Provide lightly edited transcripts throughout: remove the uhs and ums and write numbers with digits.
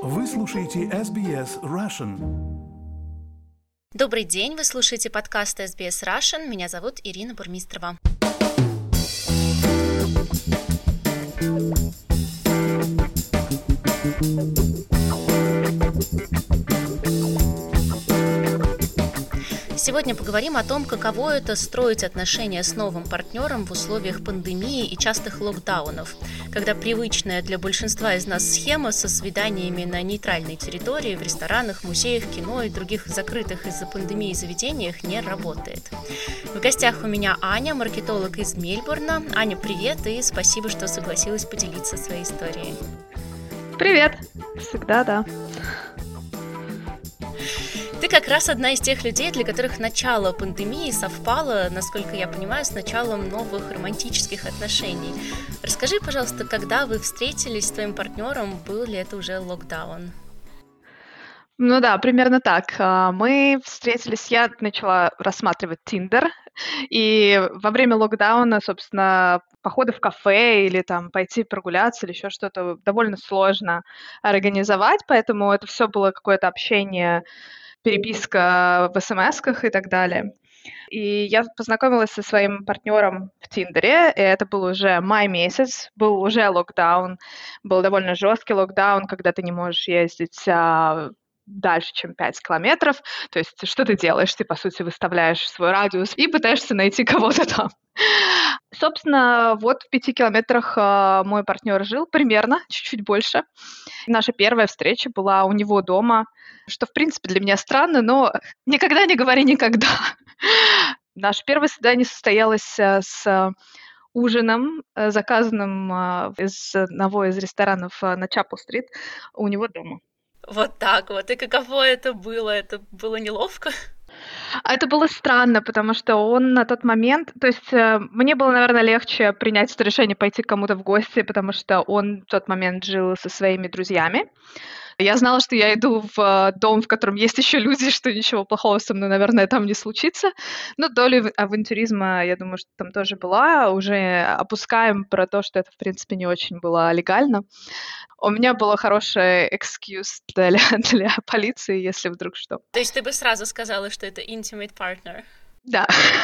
Вы слушаете SBS Russian. Добрый день, вы слушаете подкаст SBS Russian. Меня зовут Ирина Бурмистрова. Сегодня поговорим о том, каково это строить отношения с новым партнером в условиях пандемии и частых локдаунов, когда привычная для большинства из нас схема со свиданиями на нейтральной территории, в ресторанах, музеях, кино и других закрытых из-за пандемии заведениях не работает. В гостях у меня Аня, маркетолог из Мельбурна. Аня, привет и спасибо, что согласилась поделиться своей историей. Привет! Всегда да. Ты как раз одна из тех людей, для которых начало пандемии совпало, насколько я понимаю, с началом новых романтических отношений. Расскажи, пожалуйста, когда вы встретились с твоим партнером, был ли это уже локдаун? Ну да, примерно так. Мы встретились, я начала рассматривать Tinder, и во время локдауна, собственно, походы в кафе или там пойти прогуляться или еще что-то довольно сложно организовать, поэтому это все было какое-то общение, переписка в смс-ках и так далее. И я познакомилась со своим партнером в Тиндере, и это был уже май месяц, был уже локдаун, был довольно жесткий локдаун, когда ты не можешь ездить дальше, чем 5 километров. То есть что ты делаешь? Ты, по сути, выставляешь свой радиус и пытаешься найти кого-то там. Собственно, вот в 5 километрах мой партнер жил примерно, чуть-чуть больше. Наша первая встреча была у него дома, что, в принципе, для меня странно, но никогда не говори никогда. Наше первое свидание состоялось с ужином, заказанным из одного из ресторанов на Чапл-стрит у него дома. Вот так вот. И каково это было? Это было неловко? Это было странно, потому что он на тот момент... То есть мне было, наверное, легче принять это решение пойти к кому-то в гости, потому что он в тот момент жил со своими друзьями. Я знала, что я иду в дом, в котором есть еще люди, что ничего плохого со мной, наверное, там не случится. Но доля авантюризма, я думаю, что там тоже была. Уже опускаем про то, что это, в принципе, не очень было легально. У меня было хорошее excuse для полиции, если вдруг что. То есть ты бы сразу сказала, что это intimate partner? Да.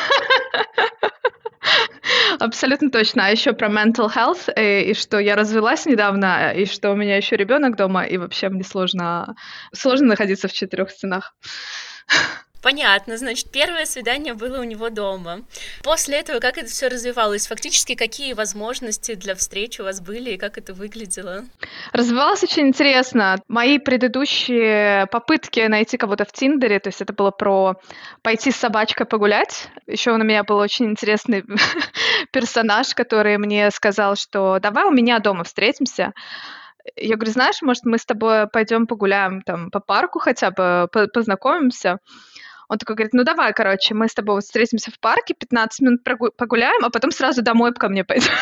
Абсолютно точно. А еще про mental health, и что я развелась недавно, и что у меня еще ребенок дома, и вообще мне сложно находиться в 4 стенах. Понятно, значит, первое свидание было у него дома. После этого как это все развивалось? Фактически, какие возможности для встречи у вас были и как это выглядело? Развивалось очень интересно. Мои предыдущие попытки найти кого-то в Тиндере, то есть это было про пойти с собачкой погулять. Еще у меня был очень интересный персонаж, который мне сказал, что давай у меня дома встретимся. Я говорю, знаешь, может, мы с тобой пойдем погуляем там по парку хотя бы, познакомимся. Он такой говорит, ну давай, короче, мы с тобой встретимся в парке, 15 минут погуляем, а потом сразу домой ко мне пойдем.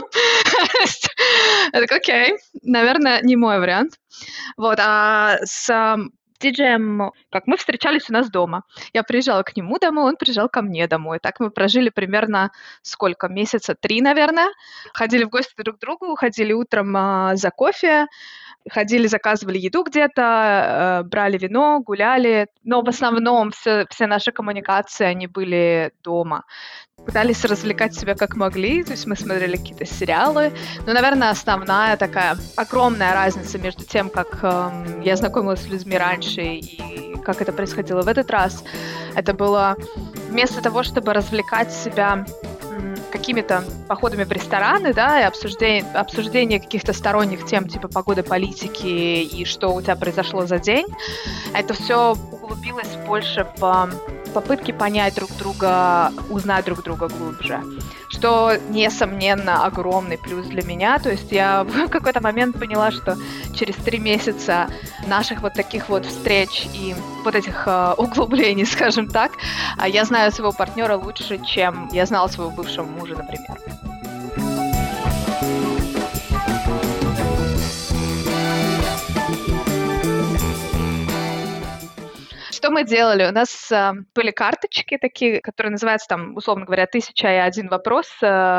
Я такая, окей, наверное, не мой вариант. Вот, а с диджеем, как мы встречались у нас дома. Я приезжала к нему домой, он приезжал ко мне домой. Так мы прожили примерно сколько? Месяца 3, наверное. Ходили в гости друг к другу, ходили утром за кофе, ходили, заказывали еду где-то, брали вино, гуляли. Но в основном все наши коммуникации, они были дома. Пытались развлекать себя как могли, то есть мы смотрели какие-то сериалы. Но, наверное, основная такая огромная разница между тем, как я знакомилась с людьми раньше и как это происходило в этот раз, это было вместо того, чтобы развлекать себя какими-то походами в рестораны, да, и обсуждение каких-то сторонних тем, типа погоды, политики и что у тебя произошло за день, это все углубилось больше в попытки понять друг друга, узнать друг друга глубже, что, несомненно, огромный плюс для меня. То есть я в какой-то момент поняла, что через 3 месяца наших вот таких вот встреч и вот этих углублений, скажем так, я знаю своего партнера лучше, чем я знала своего бывшего мужа, например. Что мы делали? У нас были карточки такие, которые называются там, условно говоря, 1001 вопрос.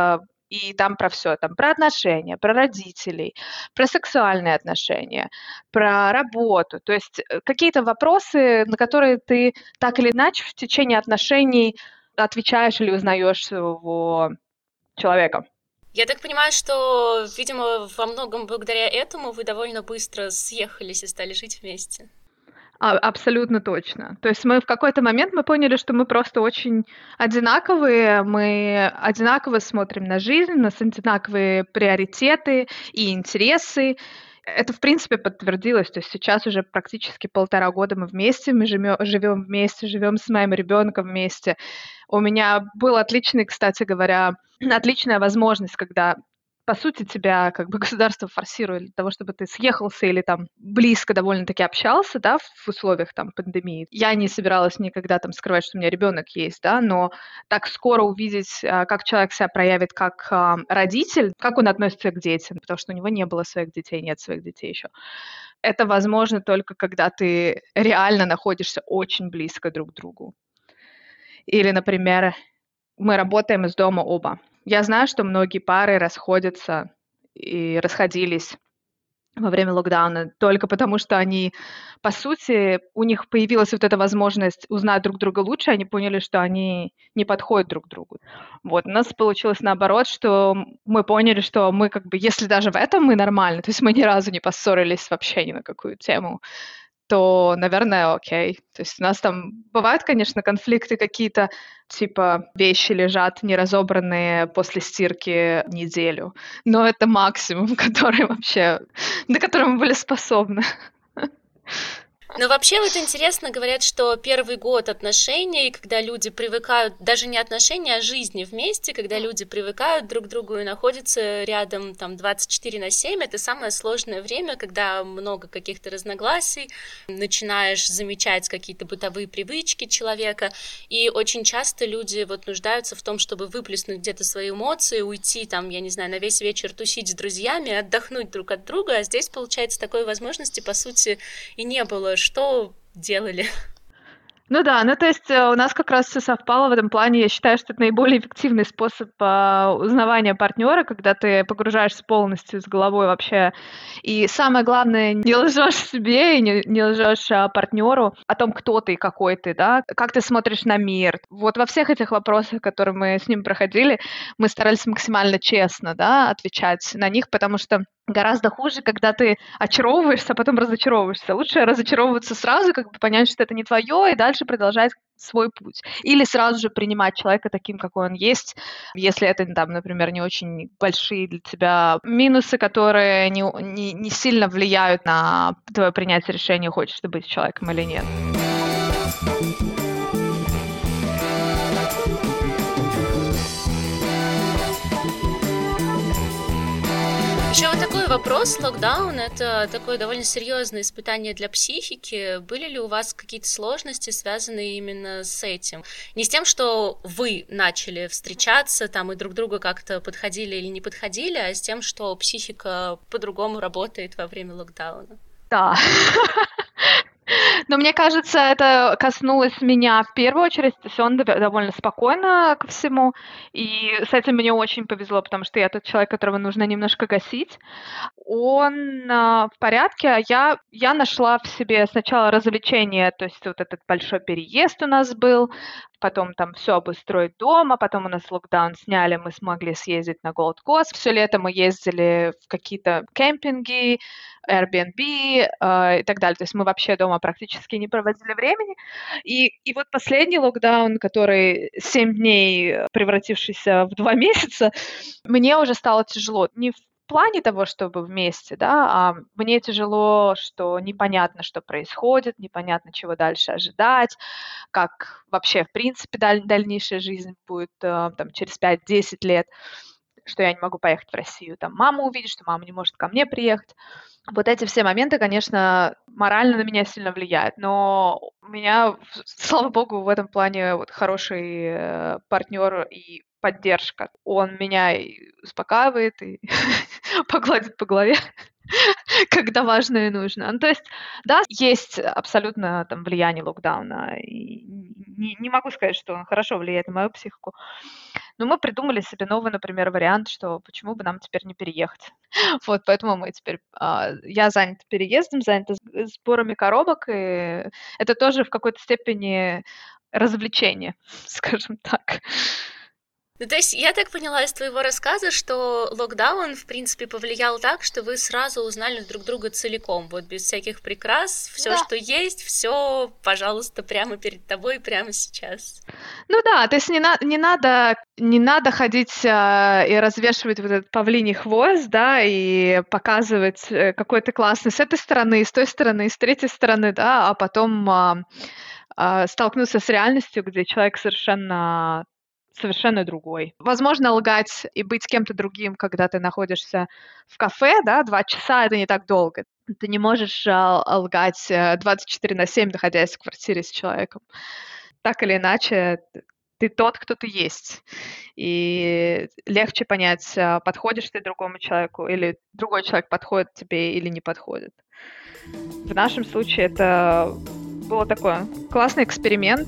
И там про все, там про отношения, про родителей, про сексуальные отношения, про работу. То есть какие-то вопросы, на которые ты так или иначе в течение отношений отвечаешь или узнаешь своего человека. Я так понимаю, что, видимо, во многом благодаря этому вы довольно быстро съехались и стали жить вместе. Абсолютно точно. То есть мы в какой-то момент мы поняли, что мы просто очень одинаковые, мы одинаково смотрим на жизнь, у нас одинаковые приоритеты и интересы. Это, в принципе, подтвердилось. То есть сейчас уже практически 1,5 года мы вместе, мы живем вместе, живем с моим ребенком вместе. У меня был отличный, кстати говоря, отличная возможность, когда по сути, тебя как бы государство форсирует для того, чтобы ты съехался или там близко довольно-таки общался, да, в условиях там пандемии. Я не собиралась никогда там скрывать, что у меня ребенок есть, да, но так скоро увидеть, как человек себя проявит как родитель, как он относится к детям, потому что у него не было своих детей, нет своих детей еще. Это возможно только когда ты реально находишься очень близко друг к другу. Или, например, мы работаем из дома оба. Я знаю, что многие пары расходятся и расходились во время локдауна только потому, что они, по сути, у них появилась вот эта возможность узнать друг друга лучше, они поняли, что они не подходят друг другу. Вот, у нас получилось наоборот, что мы поняли, что мы как бы, если даже в этом мы нормально, то есть мы ни разу не поссорились вообще ни на какую тему, то, наверное, окей. То есть у нас там бывают, конечно, конфликты какие-то, типа вещи лежат неразобранные после стирки неделю, но это максимум, который вообще, до которого мы были способны. Но вообще вот интересно, говорят, что первый год отношений, когда люди привыкают, даже не отношения, а жизни вместе, когда люди привыкают друг к другу и находятся рядом там 24/7, это самое сложное время, когда много каких-то разногласий, начинаешь замечать какие-то бытовые привычки человека, и очень часто люди вот нуждаются в том, чтобы выплеснуть где-то свои эмоции, уйти там, я не знаю, на весь вечер тусить с друзьями, отдохнуть друг от друга, а здесь, получается, такой возможности, по сути, и не было. Что делали? Ну да, ну то есть у нас как раз все совпало в этом плане. Я считаю, что это наиболее эффективный способ узнавания партнера, когда ты погружаешься полностью с головой вообще. И самое главное, не лжешь себе и не лжешь партнеру о том, кто ты и какой ты, да, как ты смотришь на мир. Вот во всех этих вопросах, которые мы с ним проходили, мы старались максимально честно, да, отвечать на них, потому что гораздо хуже, когда ты очаровываешься, а потом разочаровываешься. Лучше разочаровываться сразу, как бы понять, что это не твое, и дальше продолжать свой путь. Или сразу же принимать человека таким, какой он есть, если это, там, например, не очень большие для тебя минусы, которые не сильно влияют на твое принятие решения, хочешь ты быть человеком или нет. Еще вот такой вопрос. Локдаун — это такое довольно серьезное испытание для психики. Были ли у вас какие-то сложности, связанные именно с этим? Не с тем, что вы начали встречаться там и друг друга как-то подходили или не подходили, а с тем, что психика по-другому работает во время локдауна. Да. Но мне кажется, это коснулось меня в первую очередь, то есть он довольно спокойно ко всему, и с этим мне очень повезло, потому что я тот человек, которого нужно немножко гасить. Он в порядке, а я нашла в себе сначала развлечение, то есть вот этот большой переезд у нас был, потом там все обустроить дома, потом у нас локдаун сняли, мы смогли съездить на Gold Coast. Все лето мы ездили в какие-то кемпинги, Airbnb и так далее. То есть мы вообще дома практически не проводили времени. И вот последний локдаун, который 7 дней, превратившийся в 2 месяца, мне уже стало тяжело. Не в плане того, чтобы вместе, да, а мне тяжело, что непонятно, что происходит, непонятно, чего дальше ожидать, как вообще, в принципе, дальнейшая жизнь будет там, через 5-10 лет, что я не могу поехать в Россию, там мама увидит, что мама не может ко мне приехать. Вот эти все моменты, конечно, морально на меня сильно влияют, но у меня, слава богу, в этом плане вот хороший партнер и поддержка. Он меня и успокаивает, и погладит по голове, когда важно и нужно. Ну, то есть, да, есть абсолютно там влияние локдауна, и не могу сказать, что он хорошо влияет на мою психику. Но мы придумали себе новый, например, вариант, что почему бы нам теперь не переехать. Вот, поэтому мы теперь... я занята переездом, занята сборами коробок, и это тоже в какой-то степени развлечение, скажем так. Ну, то есть я так поняла из твоего рассказа, что локдаун, в принципе, повлиял так, что вы сразу узнали друг друга целиком, вот без всяких прикрас, все, Да. что есть, все, пожалуйста, прямо перед тобой, прямо сейчас. Ну да, то есть не надо ходить и развешивать вот этот павлиний хвост, да, и показывать, какой ты классный с этой стороны, с той стороны, с третьей стороны, да, а потом столкнуться с реальностью, где человек совершенно другой. Возможно, лгать и быть кем-то другим, когда ты находишься в кафе, да, 2 часа — это не так долго. Ты не можешь лгать 24/7, находясь в квартире с человеком. Так или иначе, ты тот, кто ты есть. И легче понять, подходишь ты другому человеку, или другой человек подходит тебе или не подходит. В нашем случае это был такой классный эксперимент,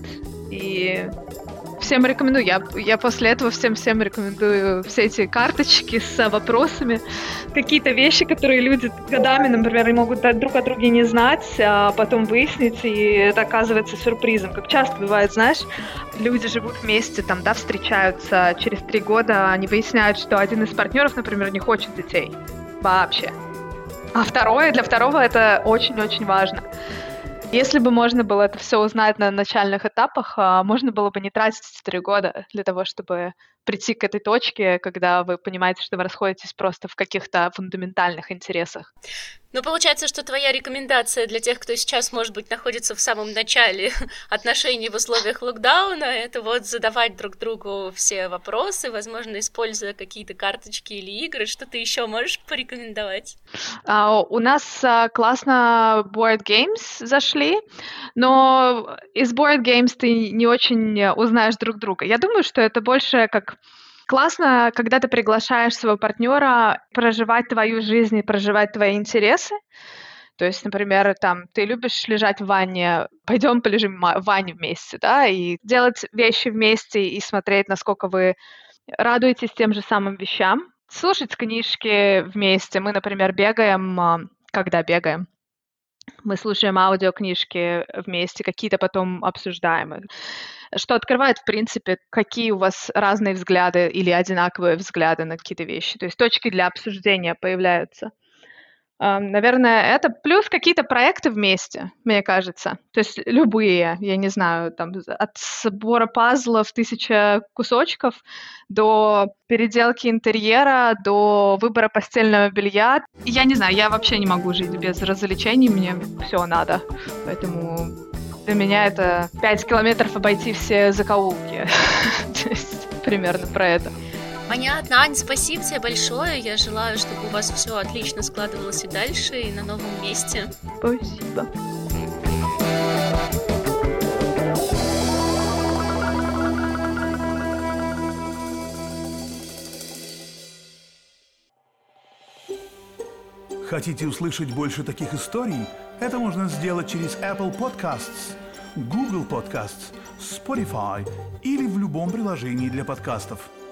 и всем рекомендую. Я после этого всем рекомендую все эти карточки с вопросами. Какие-то вещи, которые люди годами, например, могут друг о друге не знать, а потом выяснить, и это оказывается сюрпризом. Как часто бывает, знаешь, люди живут вместе, там, да, встречаются, через 3 года они выясняют, что один из партнеров, например, не хочет детей вообще. А для второго это очень-очень важно. Если бы можно было это все узнать на начальных этапах, можно было бы не тратить эти 3 года для того, чтобы прийти к этой точке, когда вы понимаете, что вы расходитесь просто в каких-то фундаментальных интересах. Ну, получается, что твоя рекомендация для тех, кто сейчас, может быть, находится в самом начале отношений в условиях локдауна, это вот задавать друг другу все вопросы, возможно, используя какие-то карточки или игры. Что ты еще можешь порекомендовать? У нас классно board games зашли, но из board games ты не очень узнаешь друг друга. Я думаю, что это больше как классно, когда ты приглашаешь своего партнера проживать твою жизнь и проживать твои интересы. То есть, например, там, ты любишь лежать в ванне, пойдем полежим в ванне вместе, да, и делать вещи вместе и смотреть, насколько вы радуетесь тем же самым вещам. Слушать книжки вместе. Мы, например, когда бегаем, мы слушаем аудиокнижки вместе, какие-то потом обсуждаем их. Что открывает, в принципе, какие у вас разные взгляды или одинаковые взгляды на какие-то вещи. То есть точки для обсуждения появляются. Наверное, это плюс какие-то проекты вместе, мне кажется. То есть любые, я не знаю, там от сбора пазлов 1000 кусочков до переделки интерьера, до выбора постельного белья. Я не знаю, я вообще не могу жить без развлечений, мне все надо. Поэтому для меня это 5 километров обойти все закоулки. То есть примерно про это. Понятно. Ань, спасибо тебе большое. Я желаю, чтобы у вас все отлично складывалось и дальше, и на новом месте. Спасибо. Хотите услышать больше таких историй? Это можно сделать через Apple Podcasts, Google Podcasts, Spotify или в любом приложении для подкастов.